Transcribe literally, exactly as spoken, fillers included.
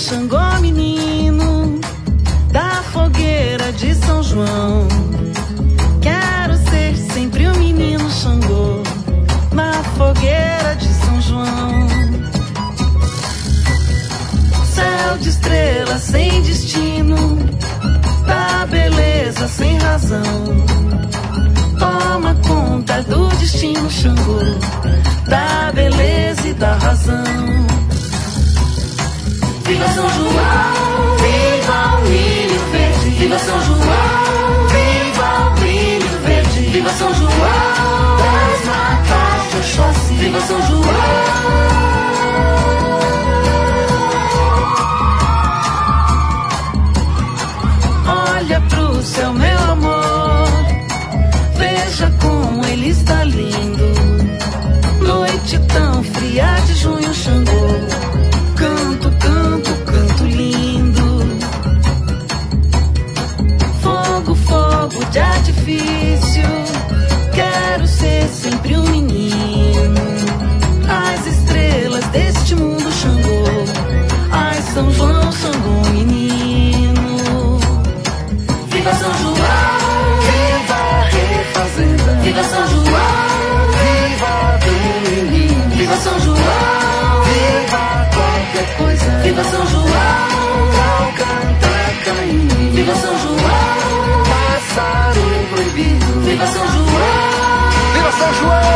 Xangô menino da fogueira de São João. Quero ser sempre o menino Xangô na fogueira de São João. Céu de estrelas sem destino, da beleza sem razão. Toma conta do destino Xangô, da beleza e da razão. Viva São João, viva o milho verde. Viva São João, viva o brilho verde. Viva São João, das matas de Oxóssi. Viva São João. Olha pro céu, meu amor, veja como ele está lindo. Noite tão fria de junho, Xangô, canto, canto, canto lindo. Fogo, fogo de artifício, quero ser sempre um menino. As estrelas deste mundo, Xangô, ai São João, Xangô menino. Viva São João, viva a refazenda. Viva São João, viva do menino. Viva São João, viva qualquer coisa. Viva São João, ao cantar caminho. Viva São João, pássaro proibido. Viva São João, viva São João.